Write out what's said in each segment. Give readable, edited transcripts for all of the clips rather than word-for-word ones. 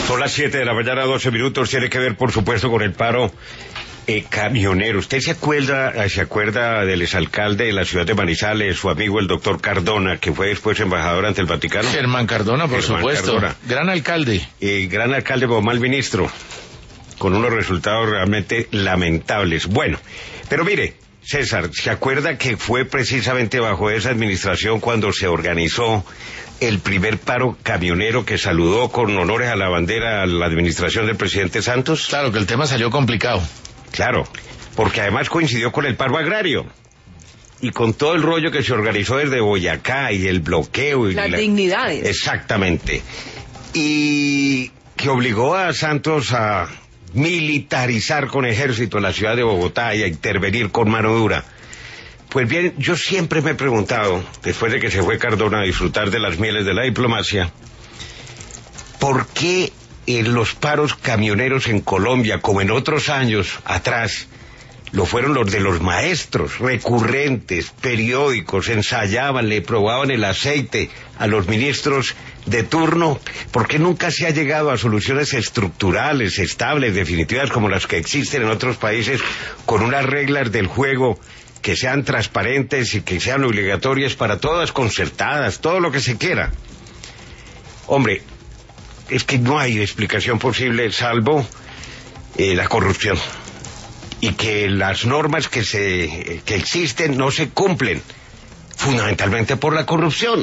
Son las 7 de la mañana, 12 minutos. Tiene que ver, por supuesto, con el paro camionero. ¿Usted se acuerda del exalcalde de la ciudad de Manizales, su amigo el doctor Cardona, que fue después embajador ante el Vaticano? Germán Cardona, por supuesto. Cardona. Gran alcalde. Gran alcalde, pero mal ministro, con unos resultados realmente lamentables. Bueno, pero mire, César, ¿se acuerda que fue precisamente bajo esa administración cuando se organizó el primer paro camionero que saludó con honores a la bandera a la administración del presidente Santos? Claro que el tema salió complicado. Claro, porque además coincidió con el paro agrario y con todo el rollo que se organizó desde Boyacá y el bloqueo y las dignidades. Exactamente. Y que obligó a Santos a militarizar con ejército la ciudad de Bogotá y a intervenir con mano dura. Pues bien, yo siempre me he preguntado, después de que se fue Cardona a disfrutar de las mieles de la diplomacia, ¿por qué los paros camioneros en Colombia, como en otros años atrás, lo fueron los de los maestros, recurrentes, periódicos, ensayaban, le probaban el aceite a los ministros de turno? ¿Por qué nunca se ha llegado a soluciones estructurales, estables, definitivas, como las que existen en otros países, con unas reglas del juego que sean transparentes y que sean obligatorias para todas, concertadas, todo lo que se quiera? Hombre, es que no hay explicación posible salvo la corrupción, y que las normas que existen no se cumplen, fundamentalmente por la corrupción.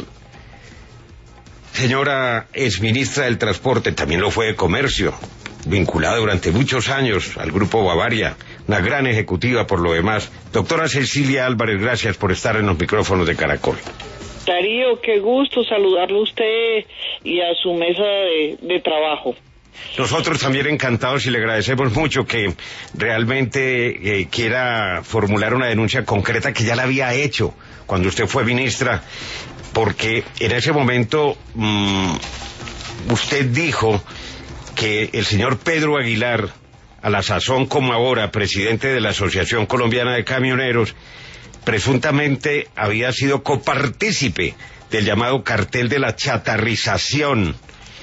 Señora exministra del Transporte, también lo fue de Comercio, vinculada durante muchos años al Grupo Bavaria, una gran ejecutiva por lo demás. Doctora Cecilia Álvarez, gracias por estar en los micrófonos de Caracol. Darío, qué gusto saludarlo a usted y a su mesa de trabajo. Nosotros también encantados y le agradecemos mucho que realmente quiera formular una denuncia concreta que ya la había hecho cuando usted fue ministra, porque en ese momento usted dijo que el señor Pedro Aguilar, a la sazón como ahora presidente de la Asociación Colombiana de Camioneros, presuntamente había sido copartícipe del llamado cartel de la chatarrización,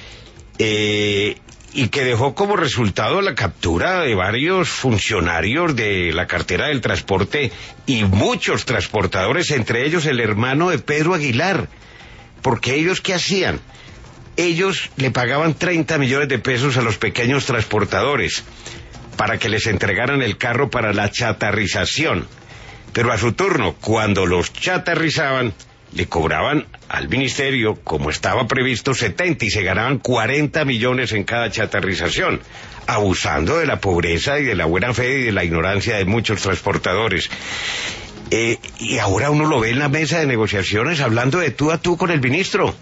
y que dejó como resultado la captura de varios funcionarios de la cartera del transporte y muchos transportadores, entre ellos el hermano de Pedro Aguilar. Porque ellos, ¿qué hacían? Ellos le pagaban 30 millones de pesos a los pequeños transportadores para que les entregaran el carro para la chatarrización. Pero a su turno, cuando los chatarrizaban, le cobraban al ministerio, como estaba previsto, 70 y se ganaban 40 millones en cada chatarrización, abusando de la pobreza y de la buena fe y de la ignorancia de muchos transportadores. Y ahora uno lo ve en la mesa de negociaciones hablando de tú a tú con el ministro.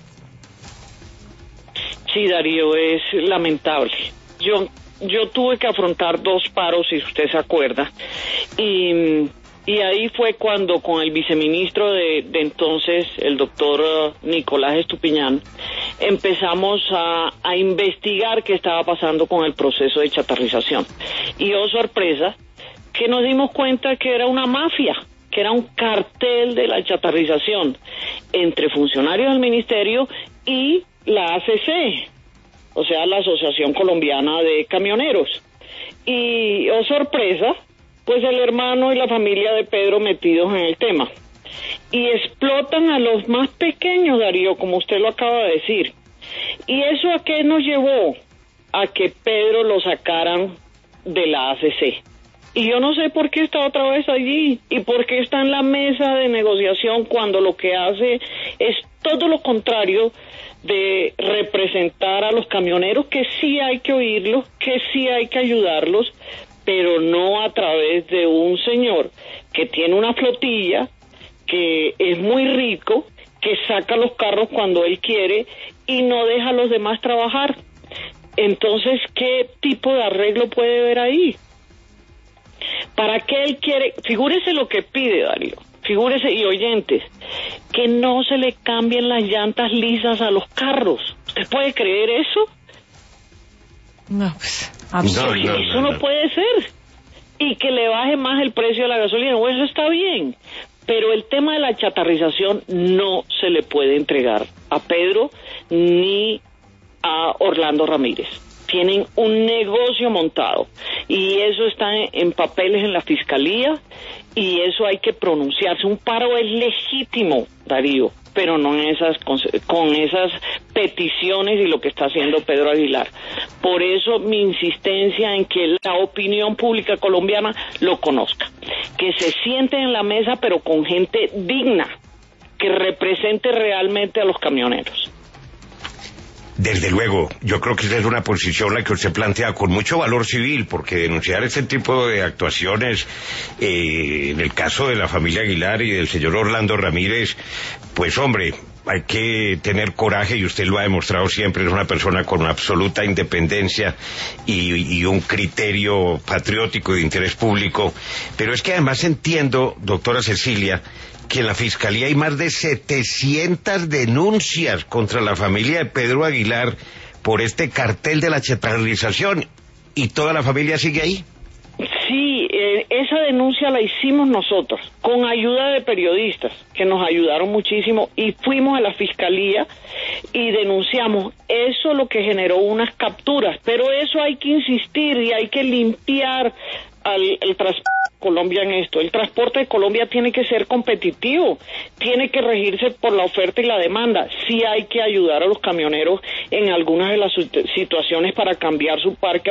Sí, Darío, es lamentable. Yo tuve que afrontar 2 paros, si usted se acuerda, y ahí fue cuando con el viceministro de entonces, el doctor Nicolás Estupiñán, empezamos a investigar qué estaba pasando con el proceso de chatarrización. Y oh sorpresa, que nos dimos cuenta que era una mafia, que era un cartel de la chatarrización entre funcionarios del ministerio y la ACC, o sea, la Asociación Colombiana de Camioneros. Y oh sorpresa, pues el hermano y la familia de Pedro metidos en el tema. Y explotan a los más pequeños, Darío, como usted lo acaba de decir. ¿Y eso a qué nos llevó? A que Pedro lo sacaran de la ACC. Y yo no sé por qué está otra vez allí y por qué está en la mesa de negociación cuando lo que hace es todo lo contrario de representar a los camioneros, que sí hay que oírlos, que sí hay que ayudarlos, pero no a través de un señor que tiene una flotilla, que es muy rico, que saca los carros cuando él quiere y no deja a los demás trabajar. Entonces, ¿qué tipo de arreglo puede haber ahí? ¿Para qué él quiere? Figúrese lo que pide, Darío. Figúrese, y oyentes, que no se le cambien las llantas lisas a los carros. ¿Usted puede creer eso? No, pues, Eso no puede ser. Y que le baje más el precio de la gasolina. Bueno, eso está bien. Pero el tema de la chatarrización no se le puede entregar a Pedro ni a Orlando Ramírez. tienen un negocio montado y eso está en papeles en la fiscalía y eso hay que pronunciarse. Un paro es legítimo, Darío, pero no en con esas peticiones y lo que está haciendo Pedro Aguilar. Por eso mi insistencia en que la opinión pública colombiana lo conozca, que se sienten en la mesa pero con gente digna, que represente realmente a los camioneros. Desde luego, yo creo que esa es una posición la que usted plantea con mucho valor civil, porque denunciar este tipo de actuaciones, en el caso de la familia Aguilar y del señor Orlando Ramírez, pues hombre, hay que tener coraje y usted lo ha demostrado siempre, es una persona con absoluta independencia y un criterio patriótico y de interés público, pero es que además entiendo, doctora Cecilia, que en la Fiscalía hay más de 700 denuncias contra la familia de Pedro Aguilar por este cartel de la chatarrización, y toda la familia sigue ahí. Sí, esa denuncia la hicimos nosotros, con ayuda de periodistas, que nos ayudaron muchísimo, y fuimos a la Fiscalía y denunciamos. Eso lo que generó unas capturas, pero eso hay que insistir y hay que limpiar el transporte de Colombia en esto. El transporte de Colombia tiene que ser competitivo, tiene que regirse por la oferta y la demanda. Sí hay que ayudar a los camioneros en algunas de las situaciones para cambiar su parque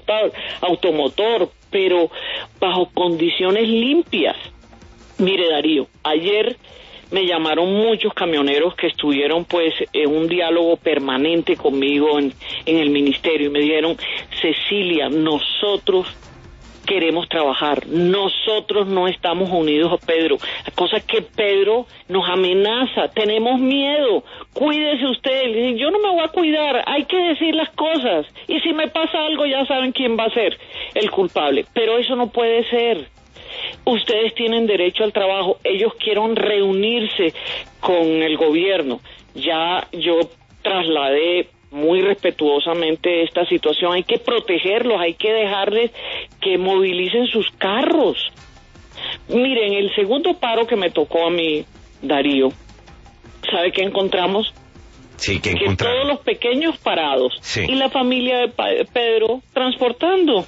automotor, pero bajo condiciones limpias. Mire, Darío, ayer me llamaron muchos camioneros que estuvieron pues en un diálogo permanente conmigo en el ministerio y me dijeron: Cecilia, nosotros queremos trabajar, nosotros no estamos unidos a Pedro, la cosa es que Pedro nos amenaza, tenemos miedo, cuídese usted. Le dije, yo no me voy a cuidar, hay que decir las cosas, y si me pasa algo ya saben quién va a ser el culpable, pero eso no puede ser. Ustedes tienen derecho al trabajo, ellos quieren reunirse con el gobierno. Ya yo trasladé muy respetuosamente esta situación, hay que protegerlos, hay que dejarles que movilicen sus carros. Miren, el segundo paro que me tocó a mí, Darío, ¿sabe qué encontramos? Sí, ¿qué que encontraron? todos los pequeños parados, sí, y la familia de Pedro transportando.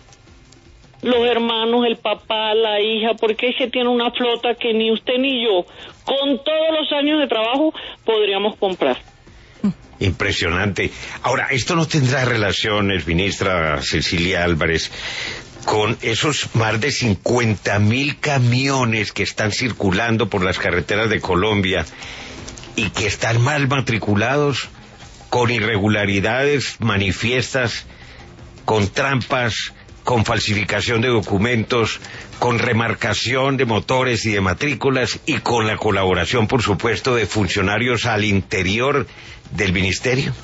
Los hermanos, el papá, la hija, porque es que tiene una flota que ni usted ni yo, con todos los años de trabajo, podríamos comprar. Impresionante. Ahora, ¿esto no tendrá relaciones, ministra Cecilia Álvarez, con esos más de 50,000 camiones que están circulando por las carreteras de Colombia y que están mal matriculados, con irregularidades manifiestas, con trampas, con falsificación de documentos, con remarcación de motores y de matrículas, y con la colaboración, por supuesto, de funcionarios al interior del ministerio?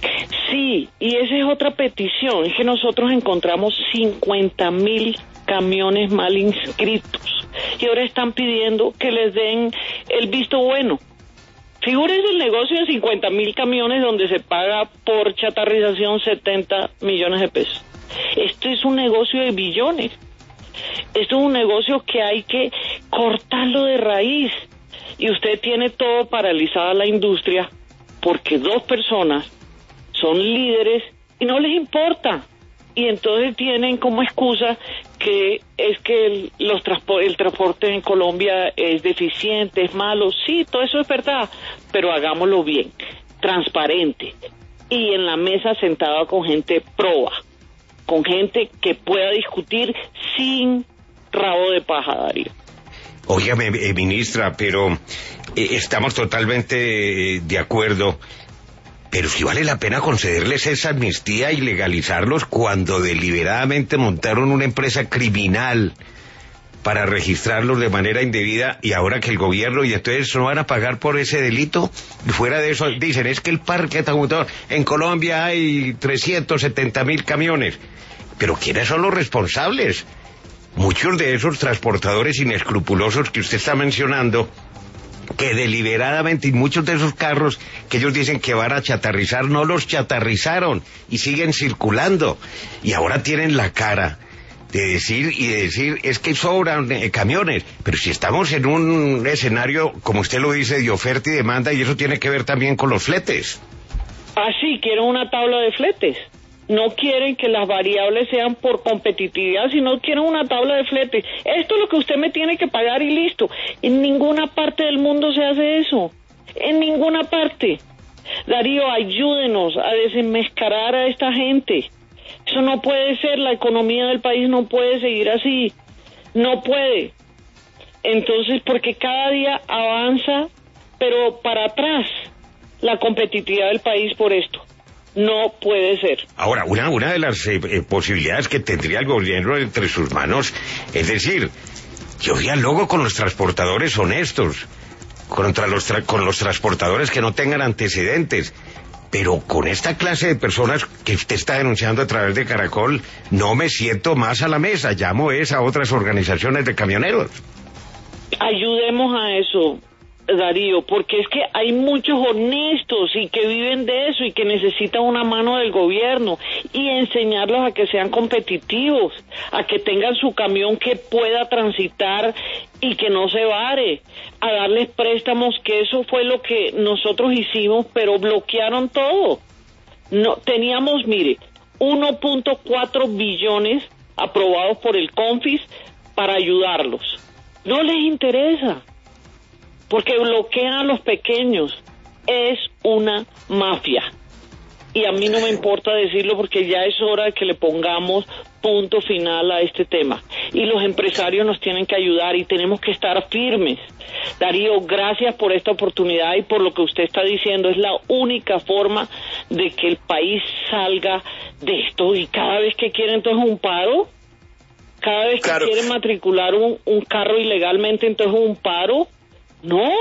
Sí, y esa es otra petición, es que nosotros encontramos 50,000 camiones mal inscritos y ahora están pidiendo que les den el visto bueno. Figúrense el negocio de 50,000 camiones donde se paga por chatarrización 70 millones de pesos. Esto es un negocio de billones. Esto es un negocio que hay que cortarlo de raíz. Y usted tiene todo paralizada la industria porque dos personas son líderes y no les importa. Y entonces tienen como excusa que es que el transporte en Colombia es deficiente, es malo. Sí, todo eso es verdad, pero hagámoslo bien, transparente y en la mesa sentada con gente proba, con gente que pueda discutir sin rabo de paja, Darío. Óigame, ministra, pero estamos totalmente de acuerdo, pero si vale la pena concederles esa amnistía y legalizarlos cuando deliberadamente montaron una empresa criminal para registrarlos de manera indebida, y ahora que el gobierno, y entonces no van a pagar por ese delito. Y fuera de eso dicen, es que el parque automotor en Colombia hay 370,000 camiones, pero ¿quiénes son los responsables? Muchos de esos transportadores inescrupulosos que usted está mencionando, que deliberadamente, y muchos de esos carros que ellos dicen que van a chatarrizar, no los chatarrizaron y siguen circulando, y ahora tienen la cara de decir es que sobran camiones, pero si estamos en un escenario, como usted lo dice, de oferta y demanda, y eso tiene que ver también con los fletes. Ah, sí, quiero una tabla de fletes. no quieren que las variables sean por competitividad, sino quieren una tabla de flete. Esto es lo que usted me tiene que pagar y listo. En ninguna parte del mundo se hace eso. En ninguna parte. Darío, ayúdenos a desenmascarar a esta gente. Eso no puede ser, la economía del país no puede seguir así. No puede. Entonces, porque cada día avanza, pero para atrás, la competitividad del país por esto. No puede ser. Ahora, una de las posibilidades que tendría el gobierno entre sus manos, es decir, yo dialogo con los transportadores honestos, con los transportadores que no tengan antecedentes, pero con esta clase de personas que usted está denunciando a través de Caracol, no me siento más a la mesa, llamo a otras organizaciones de camioneros. Ayudemos a eso, Darío, porque es que hay muchos honestos y que viven de eso y que necesitan una mano del gobierno y enseñarlos a que sean competitivos, a que tengan su camión que pueda transitar y que no se vare, a darles préstamos, que eso fue lo que nosotros hicimos, pero bloquearon todo. No teníamos, mire, 1.4 billones aprobados por el CONFIS para ayudarlos. No les interesa, porque bloquean a los pequeños. Es una mafia. Y a mí no me importa decirlo porque ya es hora de que le pongamos punto final a este tema. Y los empresarios nos tienen que ayudar y tenemos que estar firmes. Darío, gracias por esta oportunidad y por lo que usted está diciendo. Es la única forma de que el país salga de esto. Y cada vez que quieren entonces un paro, cada vez que quieren matricular un carro ilegalmente, entonces un paro. No.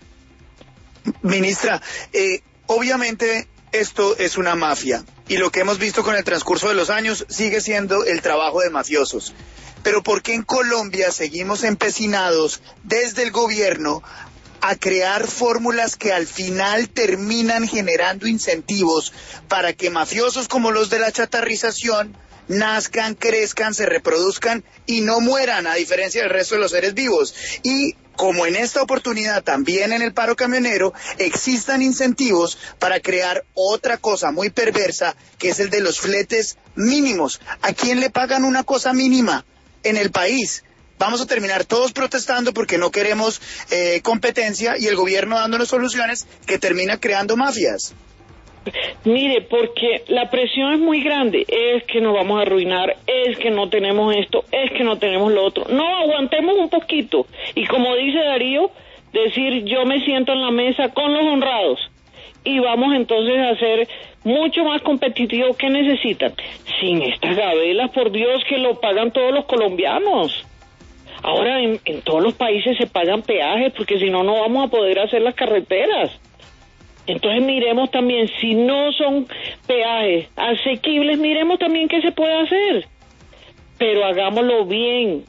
Ministra, obviamente esto es una mafia y lo que hemos visto con el transcurso de los años sigue siendo el trabajo de mafiosos. Pero ¿por qué en Colombia seguimos empecinados desde el gobierno a crear fórmulas que al final terminan generando incentivos para que mafiosos como los de la chatarrización nazcan, crezcan, se reproduzcan y no mueran, a diferencia del resto de los seres vivos? Y como en esta oportunidad también en el paro camionero existan incentivos para crear otra cosa muy perversa, que es el de los fletes mínimos. ¿A quién le pagan una cosa mínima en el país? Vamos a terminar todos protestando porque no queremos competencia y el gobierno dándonos soluciones que termina creando mafias. Mire, porque la presión es muy grande. Es que nos vamos a arruinar, es que no tenemos esto, es que no tenemos lo otro. No, aguantemos un poquito. Y como dice Darío, decir yo me siento en la mesa con los honrados. Y vamos entonces a ser mucho más competitivos. ¿Qué necesitan? Sin estas gabelas, por Dios, que lo pagan todos los colombianos. Ahora en todos los países se pagan peajes porque si no, no vamos a poder hacer las carreteras. Entonces miremos también, si no son peajes asequibles, miremos también qué se puede hacer. Pero hagámoslo bien,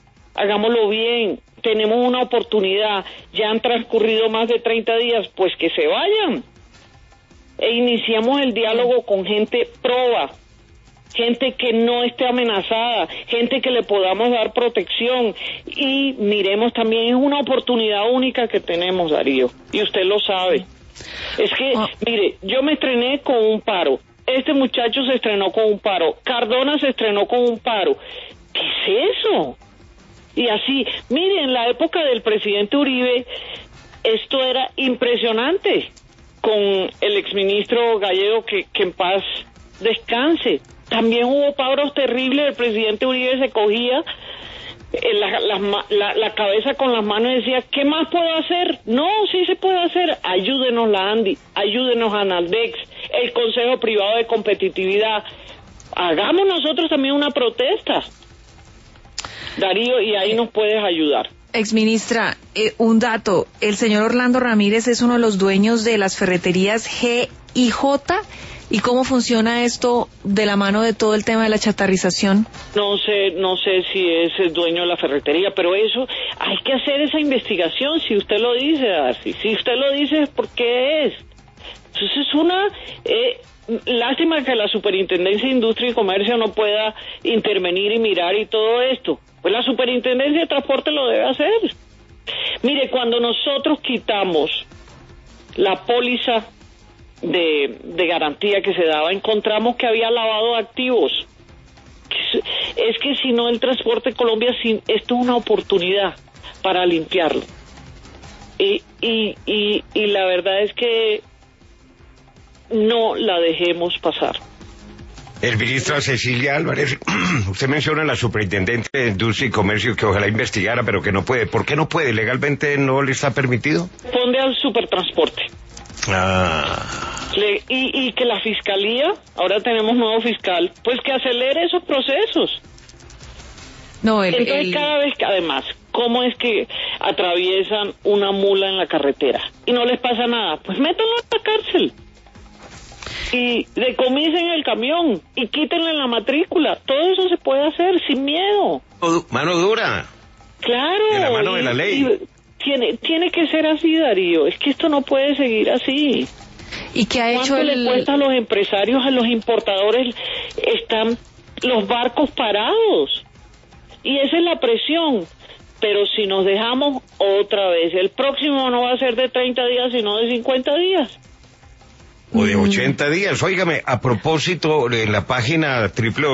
tenemos una oportunidad, ya han transcurrido más de 30 días, pues que se vayan. E iniciamos el diálogo con gente proba, gente que no esté amenazada, gente que le podamos dar protección. Y miremos también, es una oportunidad única que tenemos, Darío, y usted lo sabe. Es que, mire, yo me estrené con un paro, este muchacho se estrenó con un paro, Cardona se estrenó con un paro. ¿Qué es eso? Y así, mire, en la época del presidente Uribe, esto era impresionante, con el exministro Gallego, que en paz descanse. También hubo paros terribles, el presidente Uribe se cogía la cabeza con las manos y decía, ¿qué más puedo hacer? No, sí se puede hacer. Ayúdenos la ANDI, ayúdenos a Analdex, el Consejo Privado de Competitividad. Hagamos nosotros también una protesta, Darío, y ahí nos puedes ayudar. Exministra, un dato, el señor Orlando Ramírez es uno de los dueños de las ferreterías G&J. ¿Y cómo funciona esto de la mano de todo el tema de la chatarrización? No sé si es el dueño de la ferretería, pero eso, hay que hacer esa investigación, si usted lo dice, Darcy. Si usted lo dice, es porque es. Entonces es una lástima que la Superintendencia de Industria y Comercio no pueda intervenir y mirar y todo esto. Pues la Superintendencia de Transporte lo debe hacer. Mire, cuando nosotros quitamos la póliza de garantía que se daba, encontramos que había lavado de activos. Es que si no, el Transporte Colombia, esto es una oportunidad para limpiarlo. Y la verdad es que no la dejemos pasar. El ministro Cecilia Álvarez, usted menciona a la superintendente de Industria y Comercio que ojalá investigara, pero que no puede. ¿Por qué no puede? ¿Legalmente no le está permitido? Responde al supertransporte. Y que la fiscalía, ahora tenemos nuevo fiscal, pues que acelere esos procesos. No, entonces cada vez que, además, ¿cómo es que atraviesan una mula en la carretera y no les pasa nada? Pues métanlo a la cárcel y decomisen el camión y quítenle la matrícula. Todo eso se puede hacer sin miedo. Mano dura. Claro. De la mano de la ley. Tiene que ser así, Darío. Es que esto no puede seguir así. ¿Y qué ha hecho le cuesta a los empresarios, a los importadores? Están los barcos parados. Y esa es la presión. Pero si nos dejamos otra vez, el próximo no va a ser de 30 días, sino de 50 días. O de 80 días. Óigame, a propósito, en la página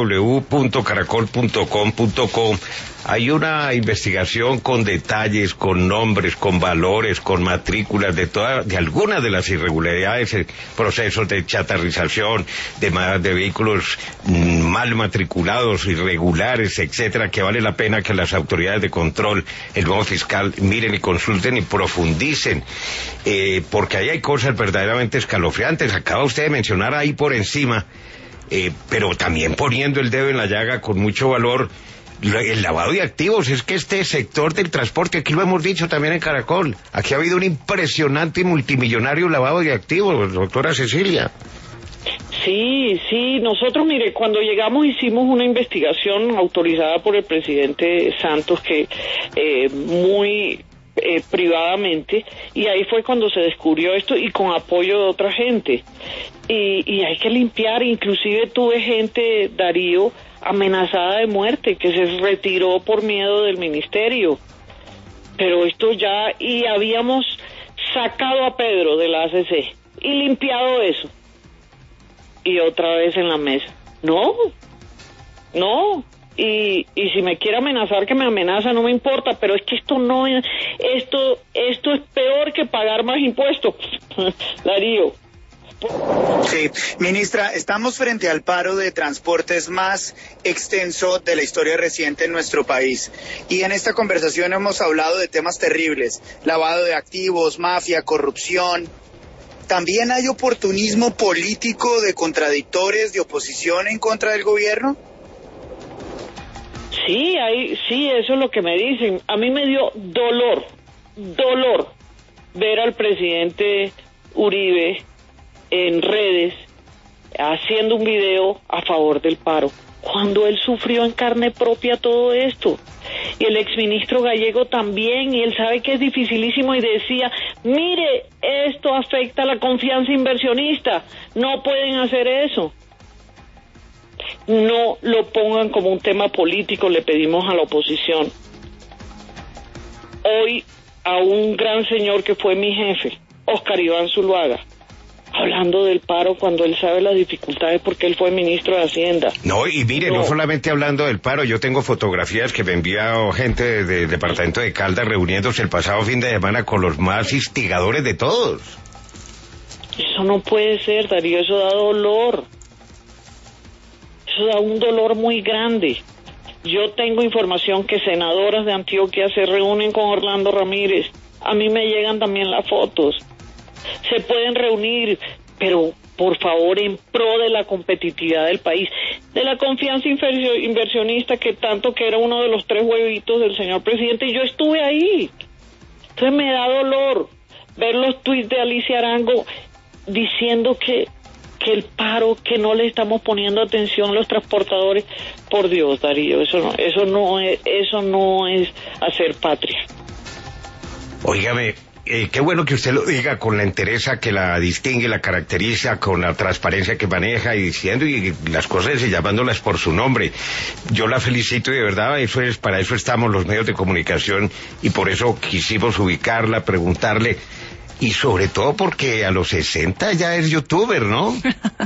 www.caracol.com.co hay una investigación con detalles, con nombres, con valores, con matrículas de algunas de las irregularidades, procesos de chatarrización, de vehículos mal matriculados, irregulares, etcétera, que vale la pena que las autoridades de control, el nuevo fiscal, miren y consulten y profundicen, porque ahí hay cosas verdaderamente escalofriantes. Acaba usted de mencionar ahí por encima, pero también poniendo el dedo en la llaga con mucho valor, el lavado de activos. Es que este sector del transporte, aquí lo hemos dicho también en Caracol, aquí ha habido un impresionante y multimillonario lavado de activos, doctora Cecilia. Sí, nosotros, mire, cuando llegamos hicimos una investigación autorizada por el presidente Santos, que muy privadamente, y ahí fue cuando se descubrió esto y con apoyo de otra gente, y hay que limpiar. Inclusive tuve gente, Darío, amenazada de muerte, que se retiró por miedo del ministerio. Pero esto ya, y habíamos sacado a Pedro de la ACC y limpiado eso, y otra vez en la mesa. No, y si me quiere amenazar, que me amenaza, no me importa, pero es que esto no es, esto es peor que pagar más impuestos, Darío. Sí, ministra, estamos frente al paro de transportes más extenso de la historia reciente en nuestro país. Y en esta conversación hemos hablado de temas terribles: lavado de activos, mafia, corrupción. ¿También hay oportunismo político de contradictores de oposición en contra del gobierno? Sí, eso es lo que me dicen. A mí me dio dolor ver al presidente Uribe en redes haciendo un video a favor del paro, cuando él sufrió en carne propia todo esto. Y el exministro Gallego también, y él sabe que es dificilísimo, y decía, mire, esto afecta a la confianza inversionista, no pueden hacer eso. No lo pongan como un tema político, le pedimos a la oposición. Hoy a un gran señor que fue mi jefe, Oscar Iván Zuluaga, hablando del paro cuando él sabe las dificultades porque él fue ministro de Hacienda. No, y mire, no solamente hablando del paro, yo tengo fotografías que me envió gente del departamento de Caldas reuniéndose el pasado fin de semana con los más instigadores de todos. Eso no puede ser, Darío, eso da dolor. Eso da un dolor muy grande. Yo tengo información que senadoras de Antioquia se reúnen con Orlando Ramírez. A mí me llegan también las fotos. Se pueden reunir, pero por favor en pro de la competitividad del país, de la confianza inversionista, que tanto que era uno de los 3 huevitos del señor presidente, y yo estuve ahí. Entonces me da dolor ver los tuits de Alicia Arango diciendo que el paro, que no le estamos poniendo atención a los transportadores. Por Dios, Darío, eso no es hacer patria. Óigame, qué bueno que usted lo diga con la entereza que la distingue, la caracteriza, con la transparencia que maneja y diciendo y las cosas y llamándolas por su nombre. Yo la felicito y de verdad, para eso estamos los medios de comunicación y por eso quisimos ubicarla, preguntarle. Y sobre todo porque a los 60 ya es youtuber, ¿no?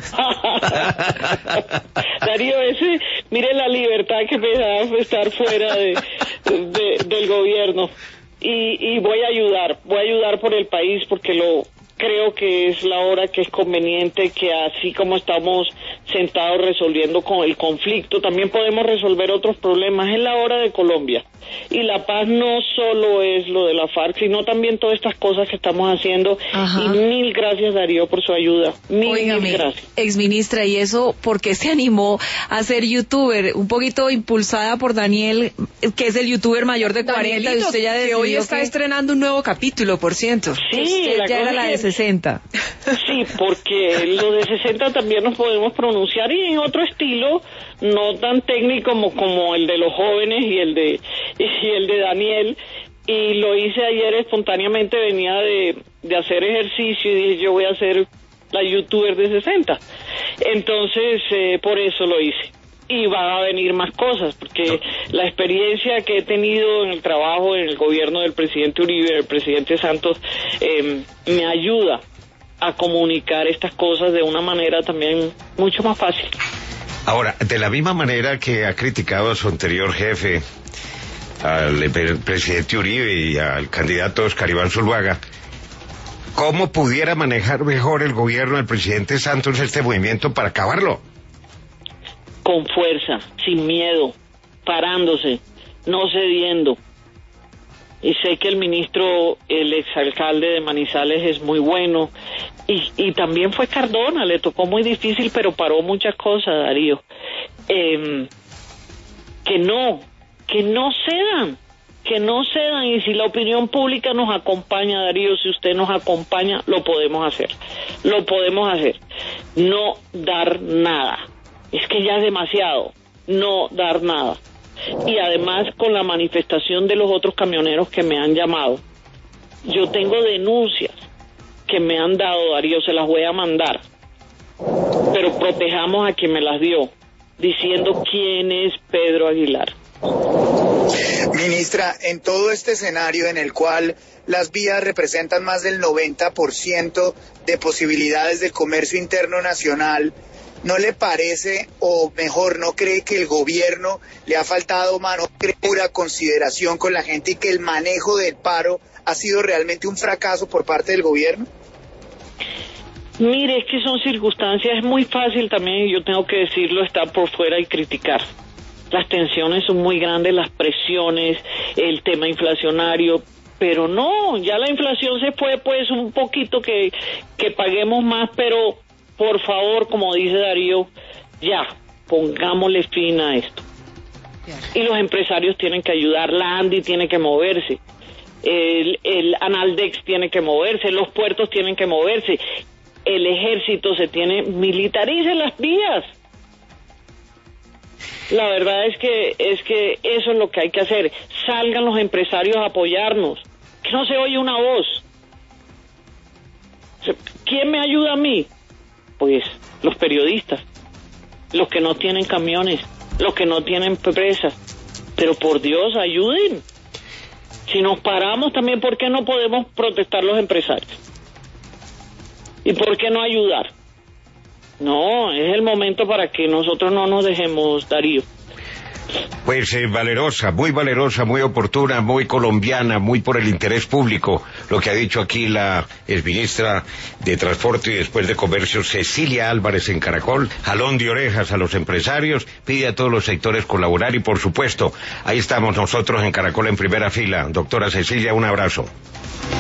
Darío, mire la libertad que me da estar fuera del gobierno. Y voy a ayudar por el país porque creo que es la hora que es conveniente, que así como estamos sentados resolviendo con el conflicto, también podemos resolver otros problemas. Es la hora de Colombia. Y la paz no solo es lo de la FARC, sino también todas estas cosas que estamos haciendo. Ajá. Y mil gracias, Darío, por su ayuda. Mil gracias. Exministra, ¿y eso por qué se animó a ser youtuber? Un poquito impulsada por Daniel, que es el youtuber mayor de 40, y usted ya decidió que hoy está estrenando un nuevo capítulo, por cierto. Sí, usted ya era la de 60. Sí, porque los de 60 también nos podemos pronunciar y en otro estilo, no tan técnico como el de los jóvenes y el de Daniel. Y lo hice ayer espontáneamente, venía de hacer ejercicio y dije, yo voy a ser la youtuber de 60. Entonces, por eso lo hice. Y van a venir más cosas, porque la experiencia que he tenido en el trabajo en el gobierno del presidente Uribe, del presidente Santos, me ayuda a comunicar estas cosas de una manera también mucho más fácil. Ahora, de la misma manera que ha criticado a su anterior jefe, al presidente Uribe y al candidato Oscar Iván Zuluaga, ¿cómo pudiera manejar mejor el gobierno del presidente Santos este movimiento para acabarlo? Con fuerza, sin miedo, parándose, no cediendo. Y sé que el exalcalde de Manizales es muy bueno, y también fue Cardona, le tocó muy difícil, pero paró muchas cosas, Darío. Que no cedan, y si la opinión pública nos acompaña, Darío, si usted nos acompaña, lo podemos hacer. No dar nada, es que ya es demasiado, no dar nada. Y además con la manifestación de los otros camioneros que me han llamado, yo tengo denuncias que me han dado, Darío, se las voy a mandar, pero protejamos a quien me las dio, diciendo quién es Pedro Aguilar. Ministra, en todo este escenario en el cual las vías representan más del 90% de posibilidades de comercio interno nacional, ¿no le parece, o mejor, no cree que el gobierno le ha faltado pura consideración con la gente y que el manejo del paro ha sido realmente un fracaso por parte del gobierno? Mire, es que son circunstancias, es muy fácil también, y yo tengo que decirlo, estar por fuera y criticar. Las tensiones son muy grandes, las presiones, el tema inflacionario, pero no, ya la inflación se fue, pues un poquito que paguemos más, pero por favor, como dice Darío, ya, pongámosle fin a esto. Y los empresarios tienen que ayudar, la ANDI tiene que moverse, el Analdex tiene que moverse, los puertos tienen que moverse, el ejército militarice las vías. La verdad es que eso es lo que hay que hacer. Salgan los empresarios a apoyarnos, que no se oye una voz. ¿Quién me ayuda a mí? Pues los periodistas, los que no tienen camiones, los que no tienen presas. Pero por Dios, ayuden. Si nos paramos también, ¿por qué no podemos protestar los empresarios? ¿Y por qué no ayudar? No, es el momento para que nosotros no nos dejemos, Darío. Pues valerosa, muy oportuna, muy colombiana, muy por el interés público, lo que ha dicho aquí la exministra de Transporte y después de Comercio, Cecilia Álvarez, en Caracol. Jalón de orejas a los empresarios, pide a todos los sectores colaborar y, por supuesto, ahí estamos nosotros en Caracol en primera fila. Doctora Cecilia, un abrazo.